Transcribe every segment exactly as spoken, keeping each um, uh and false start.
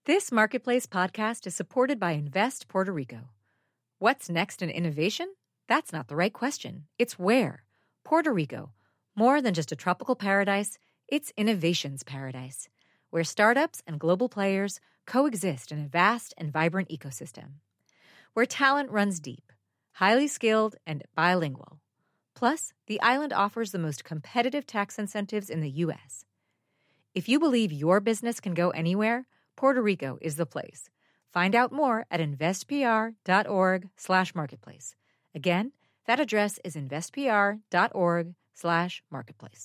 This Marketplace podcast is supported by Invest Puerto Rico. What's next in innovation? That's not the right question. It's where. Puerto Rico. More than just a tropical paradise, it's innovation's paradise, where startups and global players coexist in a vast and vibrant ecosystem. Where talent runs deep, highly skilled, and bilingual. Plus, the island offers the most competitive tax incentives in the U S. If you believe your business can go anywhere, Puerto Rico is the place. Find out more at investpr.org slash marketplace. Again, that address is investpr.org slash marketplace.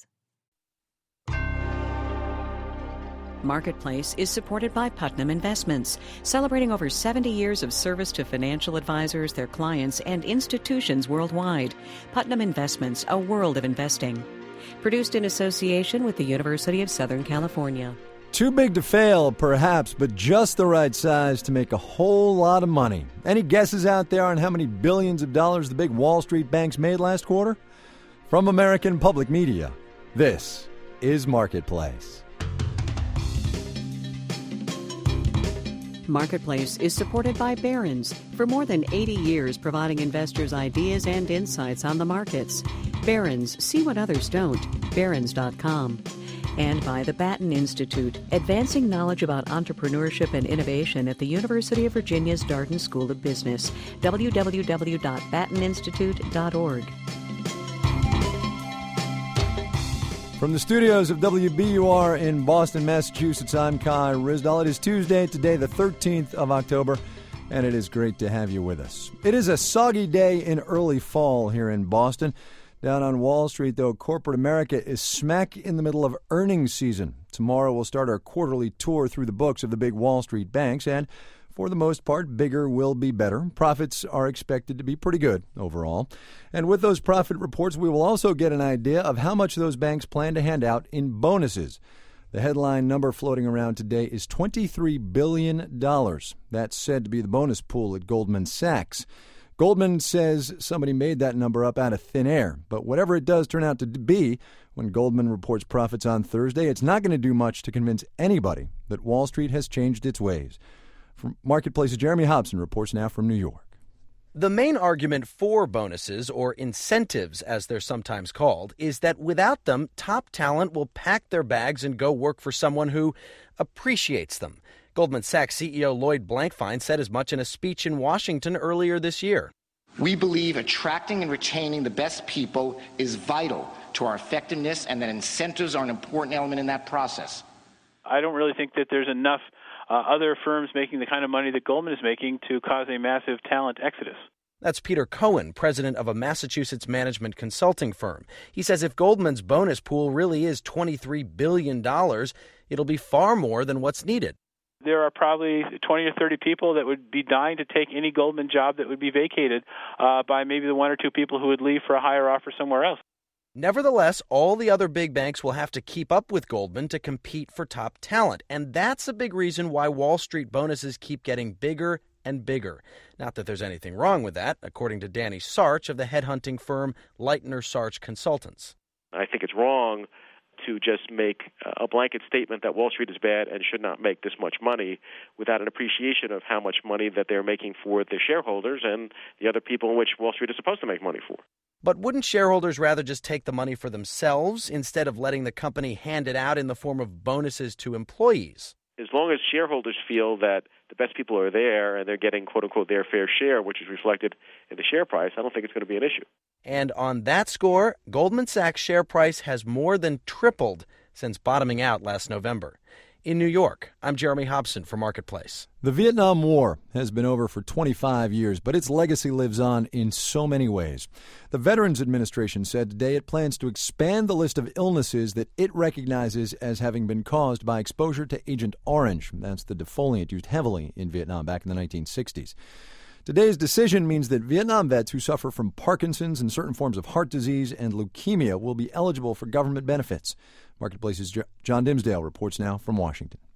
Marketplace is supported by Putnam Investments, celebrating over seventy years of service to financial advisors, their clients, and institutions worldwide. Putnam Investments, a world of investing. Produced in association with the University of Southern California. Too big to fail, perhaps, but just the right size to make a whole lot of money. Any guesses out there on how many billions of dollars the big Wall Street banks made last quarter? From American Public Media, this is Marketplace. Marketplace is supported by Barron's, for more than eighty years providing investors ideas and insights on the markets. Barron's, see what others don't. Barron's dot com. And by the Batten Institute, advancing knowledge about entrepreneurship and innovation at the University of Virginia's Darden School of Business. w w w dot batten institute dot org. From the studios of W B U R in Boston, Massachusetts, I'm Kai Ryssdal. It is Tuesday, today the thirteenth of October, and it is great to have you with us. It is a soggy day in early fall here in Boston. Down on Wall Street, though, corporate America is smack in the middle of earnings season. Tomorrow we'll start our quarterly tour through the books of the big Wall Street banks, and for the most part, bigger will be better. Profits are expected to be pretty good overall. And with those profit reports, we will also get an idea of how much those banks plan to hand out in bonuses. The headline number floating around today is twenty-three billion dollars. That's said to be the bonus pool at Goldman Sachs. Goldman says somebody made that number up out of thin air. But whatever it does turn out to be, when Goldman reports profits on Thursday, it's not going to do much to convince anybody that Wall Street has changed its ways. From Marketplace's Jeremy Hobson reports now from New York. The main argument for bonuses, or incentives as they're sometimes called, is that without them, top talent will pack their bags and go work for someone who appreciates them. Goldman Sachs C E O Lloyd Blankfein said as much in a speech in Washington earlier this year. We believe attracting and retaining the best people is vital to our effectiveness, and that incentives are an important element in that process. I don't really think that there's enough uh, other firms making the kind of money that Goldman is making to cause a massive talent exodus. That's Peter Cohen, president of a Massachusetts management consulting firm. He says if Goldman's bonus pool really is twenty-three billion dollars, it'll be far more than what's needed. There are probably twenty or thirty people that would be dying to take any Goldman job that would be vacated uh, by maybe the one or two people who would leave for a higher offer somewhere else. Nevertheless, all the other big banks will have to keep up with Goldman to compete for top talent. And that's a big reason why Wall Street bonuses keep getting bigger and bigger. Not that there's anything wrong with that, according to Danny Sarch of the headhunting firm Leitner Sarch Consultants. I think it's wrong to just make a blanket statement that Wall Street is bad and should not make this much money without an appreciation of how much money that they're making for their shareholders and the other people in which Wall Street is supposed to make money for. But wouldn't shareholders rather just take the money for themselves instead of letting the company hand it out in the form of bonuses to employees? As long as shareholders feel that the best people are there and they're getting, quote-unquote, their fair share, which is reflected in the share price, I don't think it's going to be an issue. And on that score, Goldman Sachs' share price has more than tripled since bottoming out last November. In New York, I'm Jeremy Hobson for Marketplace. The Vietnam War has been over for twenty-five years, but its legacy lives on in so many ways. The Veterans Administration said today it plans to expand the list of illnesses that it recognizes as having been caused by exposure to Agent Orange. That's the defoliant used heavily in Vietnam back in the nineteen sixties. Today's decision means that Vietnam vets who suffer from Parkinson's and certain forms of heart disease and leukemia will be eligible for government benefits. Marketplace's John Dimsdale reports now from Washington.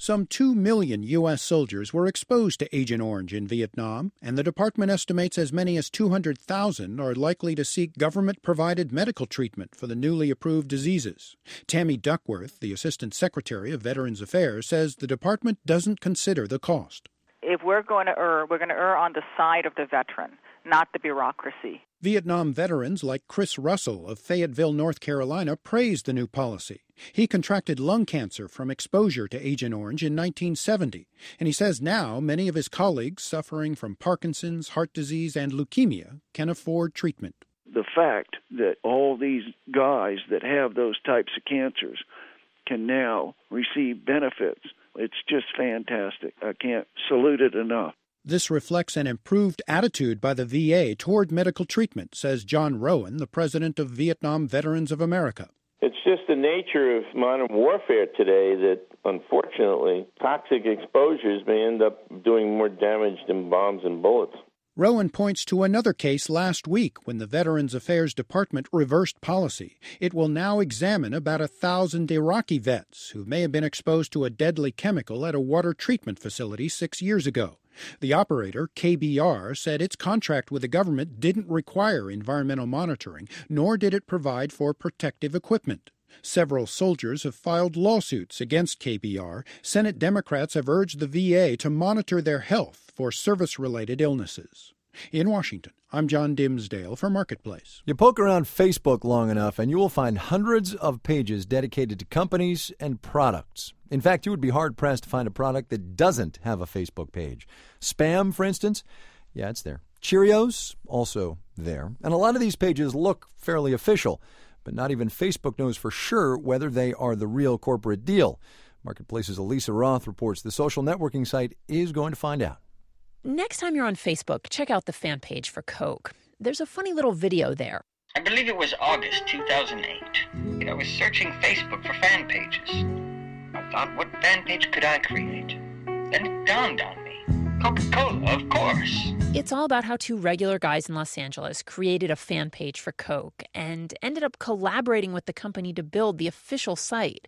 Some two million U S soldiers were exposed to Agent Orange in Vietnam, and the department estimates as many as two hundred thousand are likely to seek government-provided medical treatment for the newly approved diseases. Tammy Duckworth, the Assistant Secretary of Veterans Affairs, says the department doesn't consider the cost. If we're going to err, we're going to err on the side of the veteran, not the bureaucracy. Vietnam veterans like Chris Russell of Fayetteville, North Carolina, praised the new policy. He contracted lung cancer from exposure to Agent Orange in nineteen seventy, and he says now many of his colleagues suffering from Parkinson's, heart disease, and leukemia can afford treatment. The fact that all these guys that have those types of cancers can now receive benefits, it's just fantastic. I can't salute it enough. This reflects an improved attitude by the V A toward medical treatment, says John Rowan, the president of Vietnam Veterans of America. It's just the nature of modern warfare today that, unfortunately, toxic exposures may end up doing more damage than bombs and bullets. Rowan points to another case last week when the Veterans Affairs Department reversed policy. It will now examine about a thousand Iraqi vets who may have been exposed to a deadly chemical at a water treatment facility six years ago. The operator, K B R, said its contract with the government didn't require environmental monitoring, nor did it provide for protective equipment. Several soldiers have filed lawsuits against K B R. Senate Democrats have urged the V A to monitor their health for service-related illnesses. In Washington, I'm John Dimsdale for Marketplace. You poke around Facebook long enough and you will find hundreds of pages dedicated to companies and products. In fact, you would be hard-pressed to find a product that doesn't have a Facebook page. Spam, for instance, yeah, it's there. Cheerios, also there. And a lot of these pages look fairly official, but not even Facebook knows for sure whether they are the real corporate deal. Marketplace's Elisa Roth reports the social networking site is going to find out. Next time you're on Facebook, check out the fan page for Coke. There's a funny little video there. I believe it was August two thousand eight. I was searching Facebook for fan pages. I thought, what fan page could I create? Then it dawned on me. Coca-Cola, of course. It's all about how two regular guys in Los Angeles created a fan page for Coke and ended up collaborating with the company to build the official site.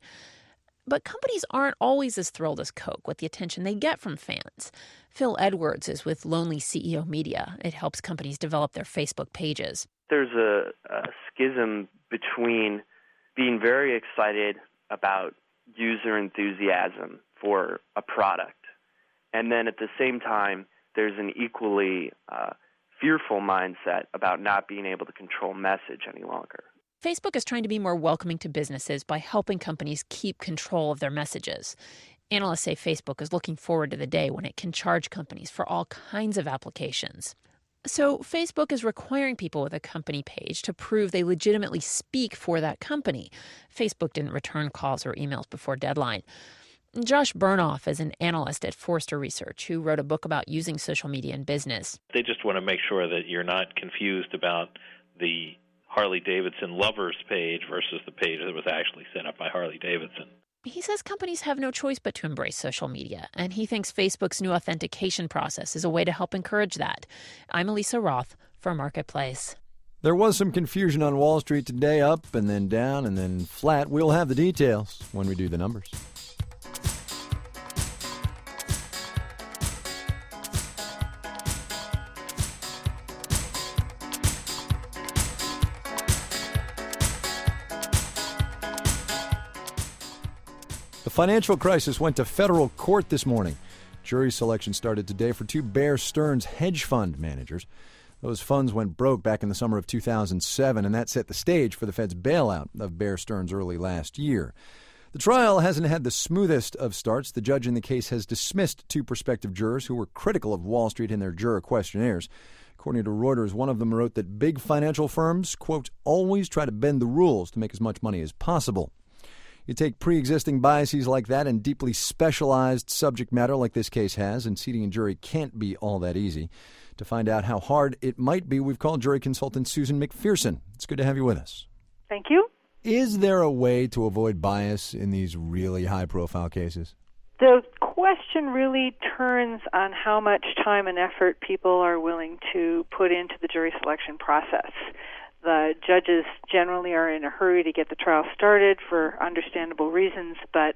But companies aren't always as thrilled as Coke with the attention they get from fans. Phil Edwards is with Lonely C E O Media. It helps companies develop their Facebook pages. There's a, a schism between being very excited about user enthusiasm for a product, and then at the same time, there's an equally uh, fearful mindset about not being able to control message any longer. Facebook is trying to be more welcoming to businesses by helping companies keep control of their messages. Analysts say Facebook is looking forward to the day when it can charge companies for all kinds of applications. So Facebook is requiring people with a company page to prove they legitimately speak for that company. Facebook didn't return calls or emails before deadline. Josh Burnoff is an analyst at Forrester Research who wrote a book about using social media in business. They just want to make sure that you're not confused about the Harley-Davidson lovers page versus the page that was actually set up by Harley-Davidson. He says companies have no choice but to embrace social media, and he thinks Facebook's new authentication process is a way to help encourage that. I'm Elisa Roth for Marketplace. There was some confusion on Wall Street today, up and then down and then flat. We'll have the details when we do the numbers. The financial crisis went to federal court this morning. Jury selection started today for two Bear Stearns hedge fund managers. Those funds went broke back in the summer of two thousand seven, and that set the stage for the Fed's bailout of Bear Stearns early last year. The trial hasn't had the smoothest of starts. The judge in the case has dismissed two prospective jurors who were critical of Wall Street in their juror questionnaires. According to Reuters, one of them wrote that big financial firms, quote, always try to bend the rules to make as much money as possible. You take pre-existing biases like that and deeply specialized subject matter like this case has, and seating a jury can't be all that easy. To find out how hard it might be, we've called jury consultant Susan McPherson. It's good to have you with us. Thank you. Is there a way to avoid bias in these really high-profile cases? The question really turns on how much time and effort people are willing to put into the jury selection process. The judges generally are in a hurry to get the trial started for understandable reasons, but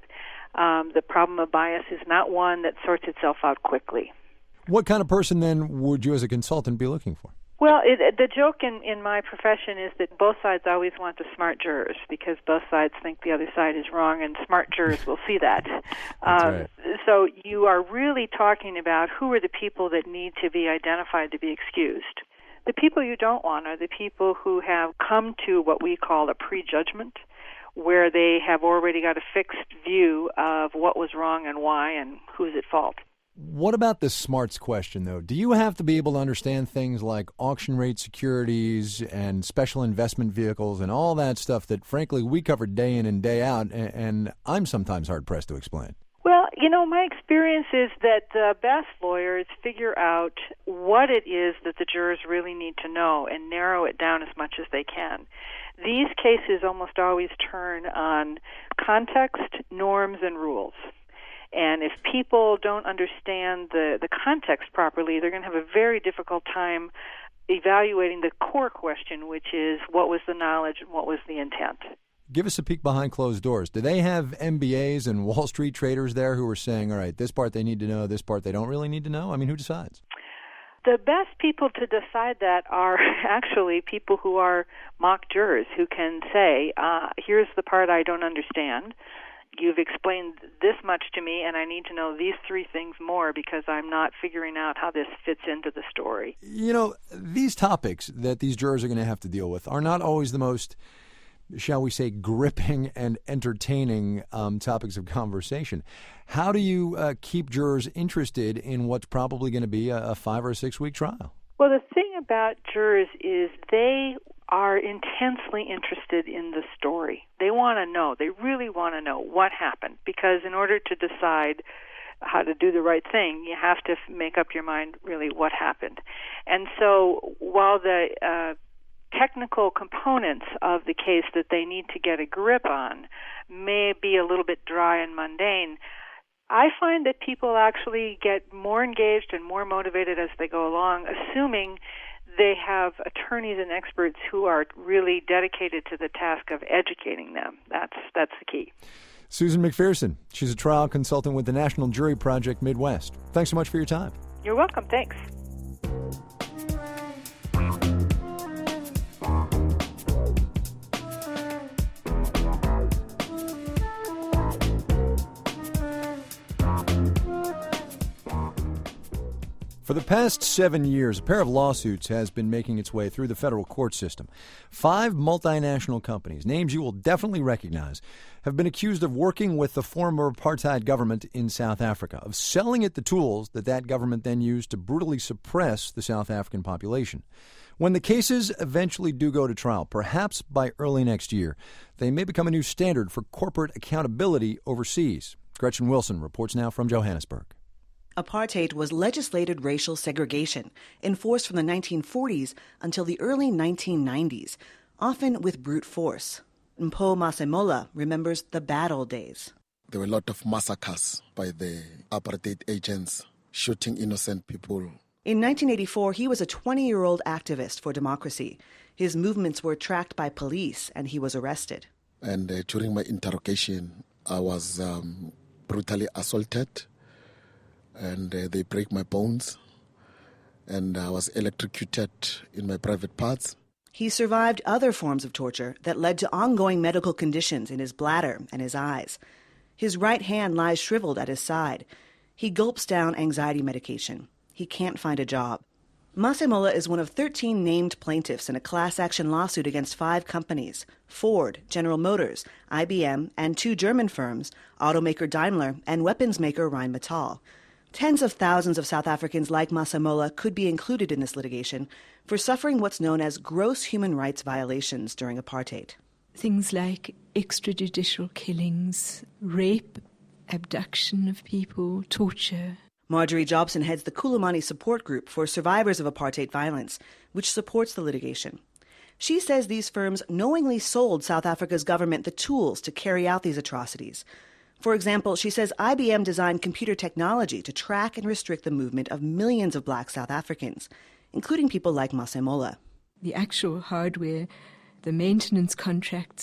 Um, the problem of bias is not one that sorts itself out quickly. What kind of person, then, would you as a consultant be looking for? Well, it, the joke in, in my profession is that both sides always want the smart jurors because both sides think the other side is wrong, and smart jurors will see that. Um, right. So you are really talking about who are the people that need to be identified to be excused. The people you don't want are the people who have come to what we call a prejudgment, where they have already got a fixed view of what was wrong and why and who's at fault. What about the smarts question, though? Do you have to be able to understand things like auction rate securities and special investment vehicles and all that stuff that, frankly, we cover day in and day out, and I'm sometimes hard-pressed to explain? Well, you know, my experience is that the best lawyers figure out what it is that the jurors really need to know and narrow it down as much as they can. These cases almost always turn on context, norms, and rules. And if people don't understand the, the context properly, they're going to have a very difficult time evaluating the core question, which is what was the knowledge and what was the intent. Give us a peek behind closed doors. Do they have M B As and Wall Street traders there who are saying, all right, this part they need to know, this part they don't really need to know? I mean, who decides? The best people to decide that are actually people who are mock jurors who can say, uh, here's the part I don't understand. You've explained this much to me, and I need to know these three things more because I'm not figuring out how this fits into the story. You know, these topics that these jurors are going to have to deal with are not always the most, shall we say, gripping and entertaining um, topics of conversation. How do you uh, keep jurors interested in what's probably going to be a, a five or a six week trial? Well, the thing about jurors is they are intensely interested in the story. They want to know. They really want to know what happened, because in order to decide how to do the right thing, you have to make up your mind really what happened. And so while the uh, technical components of the case that they need to get a grip on may be a little bit dry and mundane, I find that people actually get more engaged and more motivated as they go along, assuming they have attorneys and experts who are really dedicated to the task of educating them. That's that's the key. Susan McPherson, she's a trial consultant with the National Jury Project Midwest. Thanks so much for your time. You're welcome. Thanks. For the past seven years, a pair of lawsuits has been making its way through the federal court system. Five multinational companies, names you will definitely recognize, have been accused of working with the former apartheid government in South Africa, of selling it the tools that that government then used to brutally suppress the South African population. When the cases eventually do go to trial, perhaps by early next year, they may become a new standard for corporate accountability overseas. Gretchen Wilson reports now from Johannesburg. Apartheid was legislated racial segregation, enforced from the nineteen forties until the early nineteen nineties, often with brute force. Mpho Masemola remembers the bad old days. There were a lot of massacres by the apartheid agents, shooting innocent people. In nineteen eighty-four, he was a twenty-year-old activist for democracy. His movements were tracked by police, and he was arrested. And uh, during my interrogation, I was um, brutally assaulted. And uh, they break my bones, and I was electrocuted in my private parts. He survived other forms of torture that led to ongoing medical conditions in his bladder and his eyes. His right hand lies shriveled at his side. He gulps down anxiety medication. He can't find a job. Masemola is one of thirteen named plaintiffs in a class-action lawsuit against five companies: Ford, General Motors, I B M, and two German firms, automaker Daimler and weapons maker Rheinmetall. Tens of thousands of South Africans like Masemola could be included in this litigation for suffering what's known as gross human rights violations during apartheid. Things like extrajudicial killings, rape, abduction of people, torture. Marjorie Jobson heads the Kulumani Support Group for Survivors of Apartheid Violence, which supports the litigation. She says these firms knowingly sold South Africa's government the tools to carry out these atrocities. For example, she says I B M designed computer technology to track and restrict the movement of millions of black South Africans, including people like Masemola. The actual hardware, the maintenance contracts,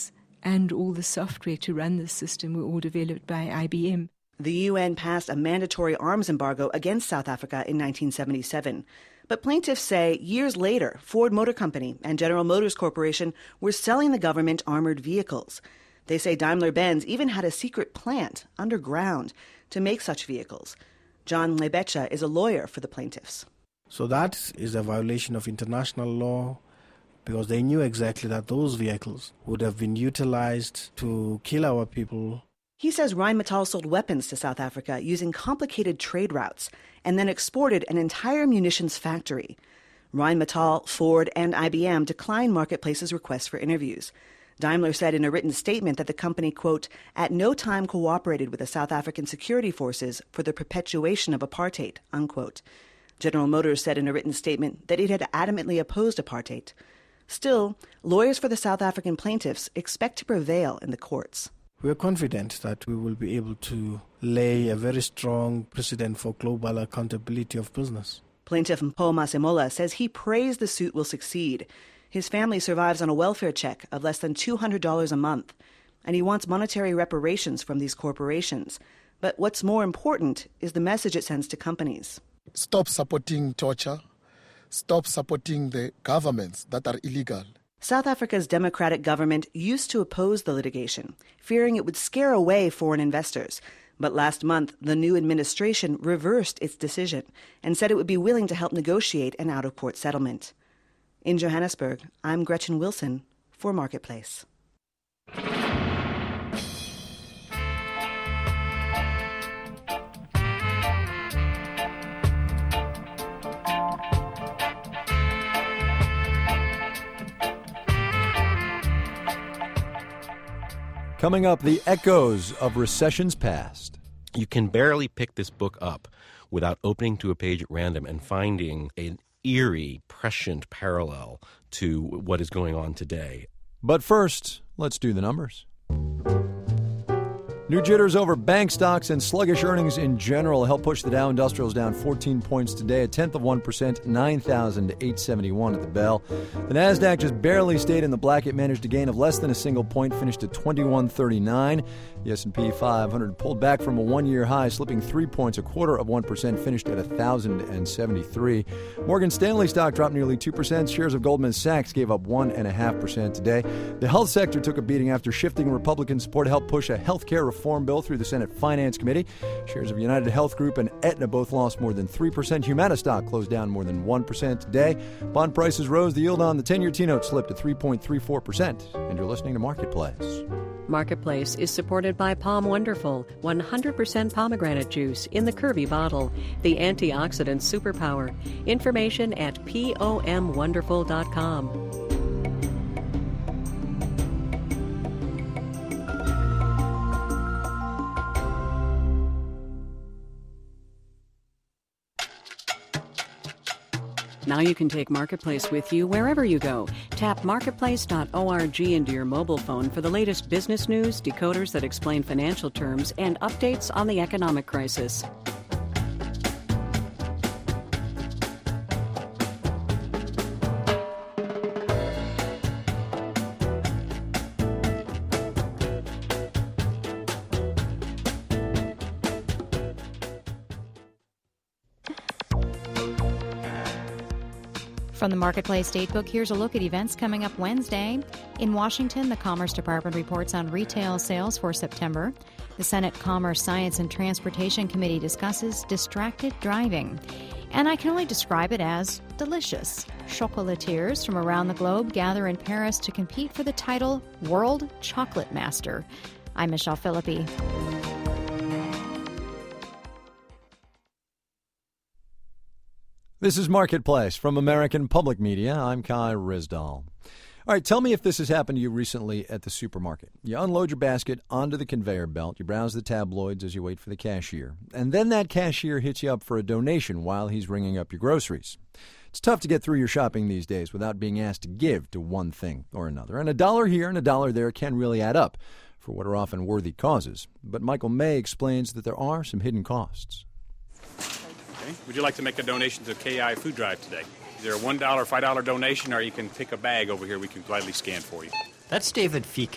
and all the software to run this system were all developed by I B M. The U N passed a mandatory arms embargo against South Africa in nineteen seventy-seven. But plaintiffs say years later, Ford Motor Company and General Motors Corporation were selling the government armored vehicles. They say Daimler-Benz even had a secret plant underground to make such vehicles. John Lebecha is a lawyer for the plaintiffs. So that is a violation of international law, because they knew exactly that those vehicles would have been utilized to kill our people. He says Rheinmetall sold weapons to South Africa using complicated trade routes and then exported an entire munitions factory. Rheinmetall, Ford, and I B M declined Marketplace's request for interviews. Daimler said in a written statement that the company, quote, at no time cooperated with the South African security forces for the perpetuation of apartheid, unquote. General Motors said in a written statement that it had adamantly opposed apartheid. Still, lawyers for the South African plaintiffs expect to prevail in the courts. We are confident that we will be able to lay a very strong precedent for global accountability of business. Plaintiff Mpho Masemola says he prays the suit will succeed. His family survives on a welfare check of less than two hundred dollars a month, and he wants monetary reparations from these corporations. But what's more important is the message it sends to companies. Stop supporting torture. Stop supporting the governments that are illegal. South Africa's democratic government used to oppose the litigation, fearing it would scare away foreign investors. But last month, the new administration reversed its decision and said it would be willing to help negotiate an out-of-court settlement. In Johannesburg, I'm Gretchen Wilson for Marketplace. Coming up, the echoes of recessions past. You can barely pick this book up without opening to a page at random and finding an eerie, prescient parallel to what is going on today. But first, let's do the numbers. New jitters over bank stocks and sluggish earnings in general help push the Dow Industrials down fourteen points today, a tenth of one percent, nine thousand eight hundred seventy-one at the bell. The Nasdaq just barely stayed in the black. It managed a gain of less than a single point, finished at twenty-one thirty-nine. The S and P five hundred pulled back from a one-year high, slipping three points, a quarter of one percent, finished at one thousand seventy-three. Morgan Stanley stock dropped nearly two percent. Shares of Goldman Sachs gave up one point five percent today. The health sector took a beating after shifting Republican support helped push a health care reform bill through the Senate Finance Committee. Shares of United Health Group and Aetna both lost more than three percent. Humana stock closed down more than one percent today. Bond prices rose. The yield on the ten-year T-note slipped to three point three four percent. And you're listening to Marketplace. Marketplace is supported by Palm Wonderful, one hundred percent pomegranate juice in the curvy bottle, the antioxidant superpower. Information at pom wonderful dot com. Now you can take Marketplace with you wherever you go. Tap marketplace dot org into your mobile phone for the latest business news, decoders that explain financial terms, and updates on the economic crisis. From the Marketplace Datebook, here's a look at events coming up Wednesday. In Washington, the Commerce Department reports on retail sales for September. The Senate Commerce, Science, and Transportation Committee discusses distracted driving. And I can only describe it as delicious. Chocolatiers from around the globe gather in Paris to compete for the title World Chocolate Master. I'm Michelle Philippi. This is Marketplace from American Public Media. I'm Kai Rizdal. All right, tell me if this has happened to you recently at the supermarket. You unload your basket onto the conveyor belt, you browse the tabloids as you wait for the cashier, and then that cashier hits you up for a donation while he's ringing up your groceries. It's tough to get through your shopping these days without being asked to give to one thing or another. And a dollar here and a dollar there can really add up for what are often worthy causes. But Michael May explains that there are some hidden costs. Would you like to make a donation to K I Food Drive today? Either a one dollar, five dollar donation, or you can pick a bag over here we can gladly scan for you. That's David Fekak.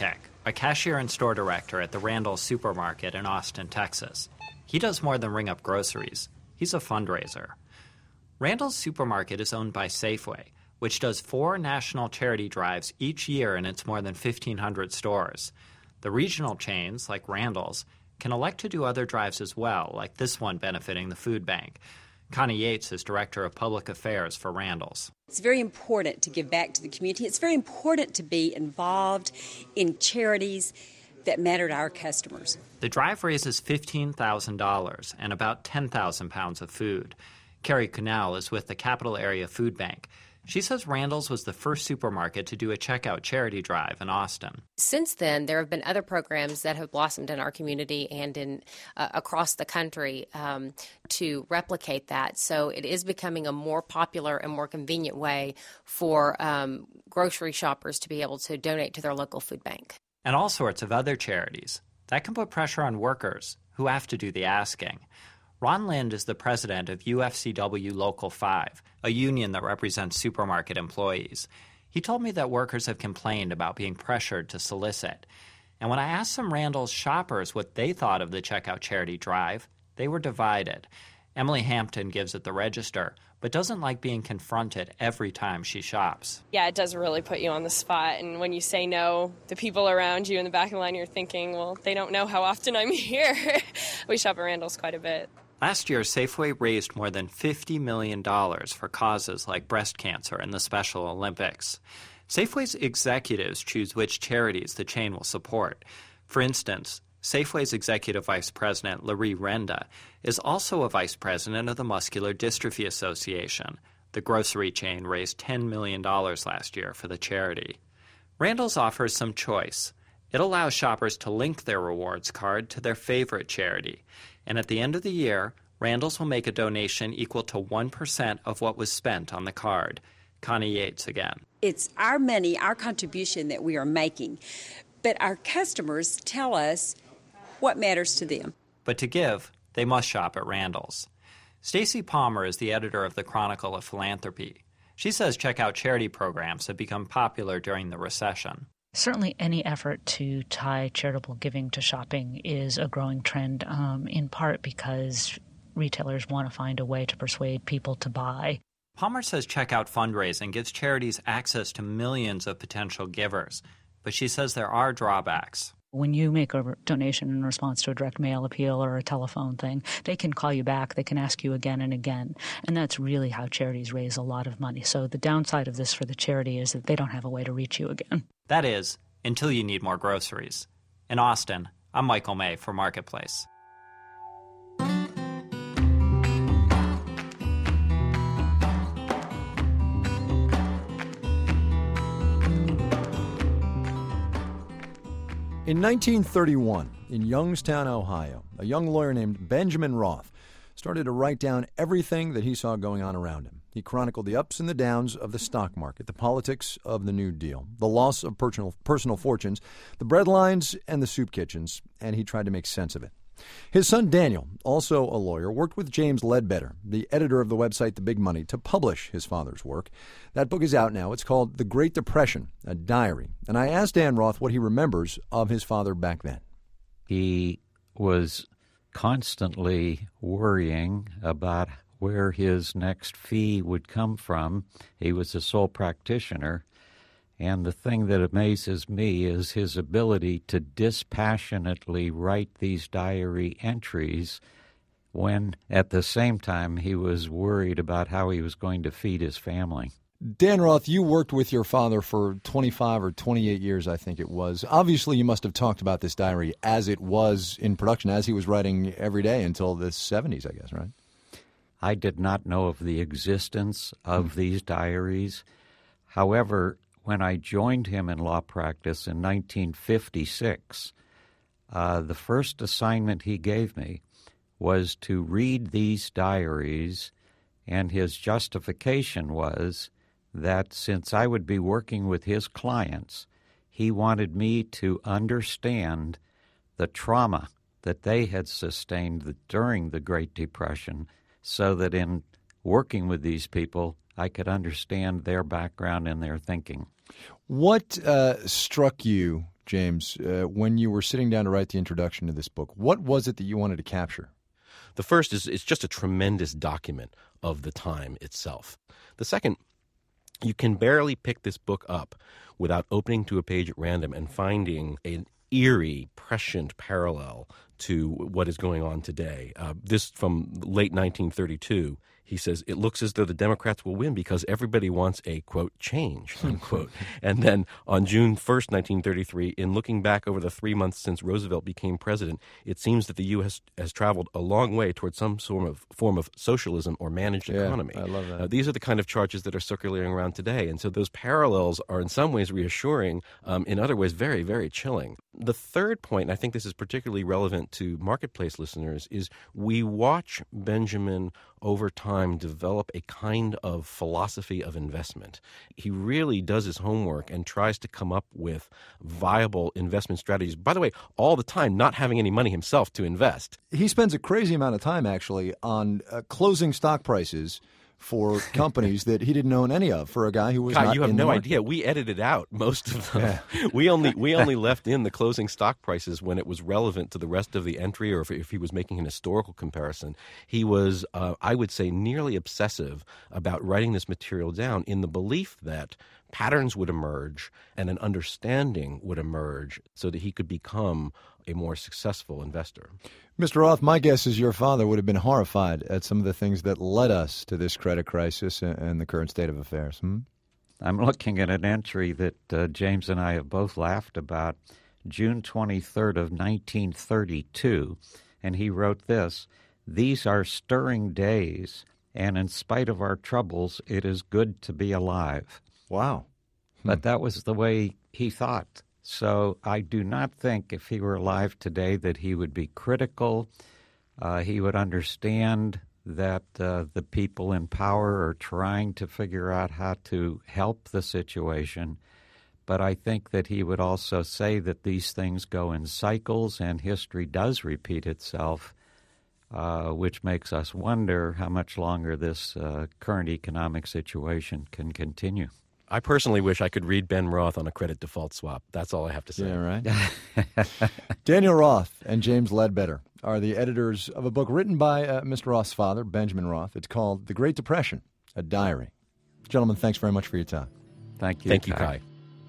a cashier and store director at the Randall's Supermarket in Austin, Texas. He does more than ring up groceries. He's a fundraiser. Randall's Supermarket is owned by Safeway, which does four national charity drives each year in its more than fifteen hundred stores. The regional chains, like Randall's, can elect to do other drives as well, like this one benefiting the food bank. Connie Yates is Director of Public Affairs for Randall's. It's very important to give back to the community. It's very important to be involved in charities that matter to our customers. The drive raises fifteen thousand dollars and about ten thousand pounds of food. Carrie Kuhnel is with the Capital Area Food Bank. She says Randall's was the first supermarket to do a checkout charity drive in Austin. Since then, there have been other programs that have blossomed in our community and in uh, across the country um, to replicate that. So it is becoming a more popular and more convenient way for um, grocery shoppers to be able to donate to their local food bank. And all sorts of other charities. That can put pressure on workers who have to do the asking. Ron Lind is the president of U F C W Local five, a union that represents supermarket employees. He told me that workers have complained about being pressured to solicit. And when I asked some Randall's shoppers what they thought of the checkout charity drive, they were divided. Emily Hampton gives at the register, but doesn't like being confronted every time she shops. Yeah, it does really put you on the spot. And when you say no, the people around you in the back of the line, you're thinking, well, they don't know how often I'm here. We shop at Randall's quite a bit. Last year, Safeway raised more than fifty million dollars for causes like breast cancer and the Special Olympics. Safeway's executives choose which charities the chain will support. For instance, Safeway's executive vice president, Larry Renda, is also a vice president of the Muscular Dystrophy Association. The grocery chain raised ten million dollars last year for the charity. Randall's offers some choice. It allows shoppers to link their rewards card to their favorite charity. And at the end of the year, Randall's will make a donation equal to one percent of what was spent on the card. Connie Yates again. It's our money, our contribution that we are making. But our customers tell us what matters to them. But to give, they must shop at Randall's. Stacy Palmer is the editor of the Chronicle of Philanthropy. She says checkout charity programs have become popular during the recession. Certainly any effort to tie charitable giving to shopping is a growing trend, um, in part because retailers want to find a way to persuade people to buy. Palmer says checkout fundraising gives charities access to millions of potential givers, but she says there are drawbacks. When you make a donation in response to a direct mail appeal or a telephone thing, they can call you back, they can ask you again and again, and that's really how charities raise a lot of money. So the downside of this for the charity is that they don't have a way to reach you again. That is, until you need more groceries. In Austin, I'm Michael May for Marketplace. In nineteen thirty-one, in Youngstown, Ohio, a young lawyer named Benjamin Roth started to write down everything that he saw going on around him. He chronicled the ups and the downs of the stock market, the politics of the New Deal, the loss of personal, personal fortunes, the bread lines and the soup kitchens, and he tried to make sense of it. His son Daniel, also a lawyer, worked with James Ledbetter, the editor of the website The Big Money, to publish his father's work. That book is out now. It's called The Great Depression, a Diary. And I asked Dan Roth what he remembers of his father back then. He was constantly worrying about where his next fee would come from. He was a sole practitioner. And the thing that amazes me is his ability to dispassionately write these diary entries when, at the same time, he was worried about how he was going to feed his family. Dan Roth, you worked with your father for twenty-five or twenty-eight years, I think it was. Obviously, you must have talked about this diary as it was in production, as he was writing every day until the seventies, I guess, right? I did not know of the existence of these diaries. However, when I joined him in law practice in nineteen fifty-six, uh, the first assignment he gave me was to read these diaries, and his justification was that since I would be working with his clients, he wanted me to understand the trauma that they had sustained during the Great Depression, so that in working with these people, I could understand their background and their thinking. What uh, struck you James, uh, when you were sitting down to write the introduction to this book, what was it that you wanted to capture? The first is it's just a tremendous document of the time itself. The second, you can barely pick this book up without opening to a page at random and finding an eerie, prescient parallel to what is going on today. Uh, this from late nineteen thirty-two. He says, it looks as though the Democrats will win because everybody wants a, quote, change, unquote. And then on June first, nineteen thirty-three, in looking back over the three months since Roosevelt became president, it seems that the U S has traveled a long way towards some sort of form of socialism or managed yeah, economy. I love that. Uh, these are the kind of charges that are circulating around today. And so those parallels are in some ways reassuring, um, in other ways very, very chilling. The third point, and I think this is particularly relevant to Marketplace listeners, is we watch Benjamin over time develop a kind of philosophy of investment. He really does his homework and tries to come up with viable investment strategies. By the way, all the time not having any money himself to invest. He spends a crazy amount of time, actually, on uh, closing stock prices for companies that he didn't own any of, for a guy who was God, not you have in no the idea. We edited out most of them. Yeah. we only we only left in the closing stock prices when it was relevant to the rest of the entry, or if, if he was making an historical comparison. He was, uh, I would say, nearly obsessive about writing this material down in the belief that patterns would emerge and an understanding would emerge so that he could become a more successful investor. Mister Roth, my guess is your father would have been horrified at some of the things that led us to this credit crisis and the current state of affairs. Hmm? I'm looking at an entry that uh, James and I have both laughed about, June twenty-third of nineteen thirty-two, and he wrote this: "These are stirring days, and in spite of our troubles, it is good to be alive." Wow. Hmm. But that was the way he thought. So I do not think if he were alive today that he would be critical. Uh, he would understand that uh, the people in power are trying to figure out how to help the situation. But I think that he would also say that these things go in cycles and history does repeat itself, uh, which makes us wonder how much longer this uh, current economic situation can continue. I personally wish I could read Ben Roth on a credit default swap. That's all I have to say. Yeah, right? Daniel Roth and James Ledbetter are the editors of a book written by uh, Mister Roth's father, Benjamin Roth. It's called The Great Depression, a Diary. Gentlemen, thanks very much for your time. Thank you, Thank you, Kai. Kai.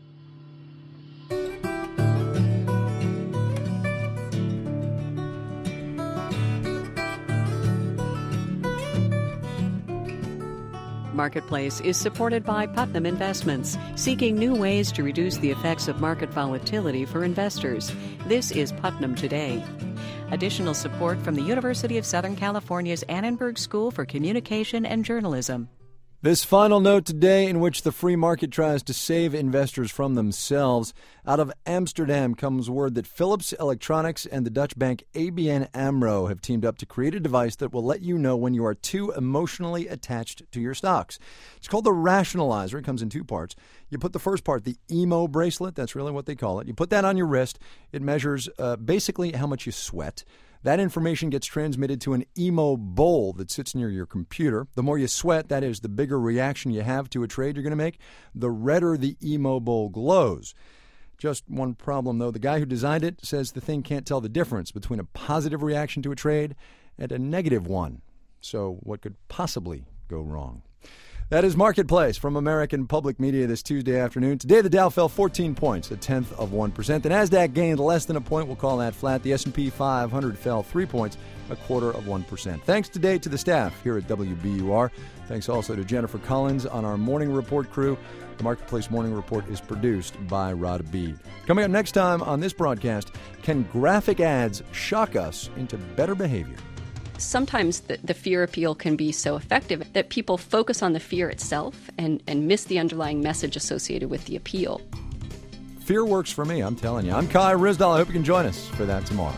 Marketplace is supported by Putnam Investments, seeking new ways to reduce the effects of market volatility for investors. This is Putnam Today. Additional support from the University of Southern California's Annenberg School for Communication and Journalism. This final note today, in which the free market tries to save investors from themselves. Out of Amsterdam comes word that Philips Electronics and the Dutch bank A B N AMRO have teamed up to create a device that will let you know when you are too emotionally attached to your stocks. It's called the Rationalizer. It comes in two parts. You put the first part, the emo bracelet, that's really what they call it. You put that on your wrist. It measures uh, basically how much you sweat. That information gets transmitted to an emo bowl that sits near your computer. The more you sweat, that is, the bigger reaction you have to a trade you're going to make, the redder the emo bowl glows. Just one problem, though. The guy who designed it says the thing can't tell the difference between a positive reaction to a trade and a negative one. So what could possibly go wrong? That is Marketplace from American Public Media this Tuesday afternoon. Today, the Dow fell fourteen points, a tenth of one percent. The Nasdaq gained less than a point. We'll call that flat. The S and P five hundred fell three points, a quarter of one percent. Thanks today to the staff here at W B U R. Thanks also to Jennifer Collins on our Morning Report crew. The Marketplace Morning Report is produced by Rod Bede. Coming up next time on this broadcast, can graphic ads shock us into better behavior? Sometimes the, the fear appeal can be so effective that people focus on the fear itself and, and miss the underlying message associated with the appeal. Fear works for me, I'm telling you. I'm Kai Ryssdal. I hope you can join us for that tomorrow.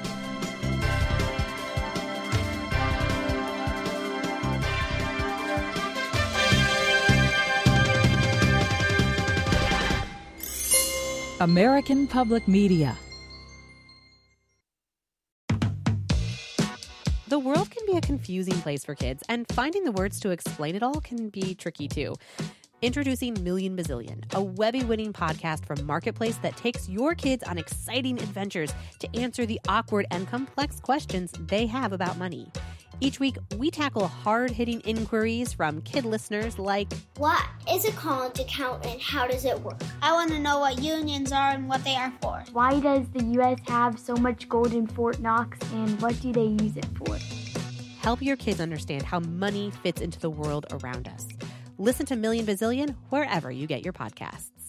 American Public Media. The world can be a confusing place for kids, and finding the words to explain it all can be tricky too. Introducing Million Bazillion, a Webby-winning podcast from Marketplace that takes your kids on exciting adventures to answer the awkward and complex questions they have about money. Each week, we tackle hard-hitting inquiries from kid listeners like, what is a college account and how does it work? I want to know what unions are and what they are for. Why does the U S have so much gold in Fort Knox and what do they use it for? Help your kids understand how money fits into the world around us. Listen to Million Bazillion wherever you get your podcasts.